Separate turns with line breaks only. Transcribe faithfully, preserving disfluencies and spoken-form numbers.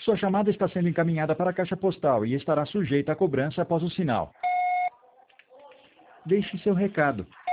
Sua chamada está sendo encaminhada para a caixa postal e estará sujeita a cobrança após o sinal. Deixe seu recado.